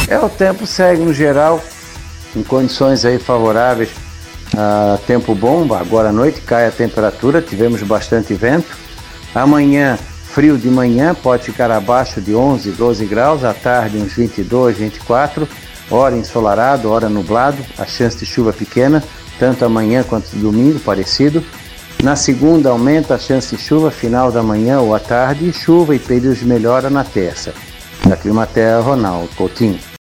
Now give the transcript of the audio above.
O tempo segue no geral em condições aí favoráveis, tempo bom. Agora à noite cai a temperatura, tivemos bastante vento. Amanhã, frio de manhã, pode ficar abaixo de 11, 12 graus, à tarde uns 22, 24, hora ensolarado, hora nublado, a chance de chuva pequena, tanto amanhã quanto domingo, parecido. Na segunda aumenta a chance de chuva, final da manhã ou à tarde, e chuva e períodos de melhora na terça. Da Climaterra, Ronaldo Coutinho.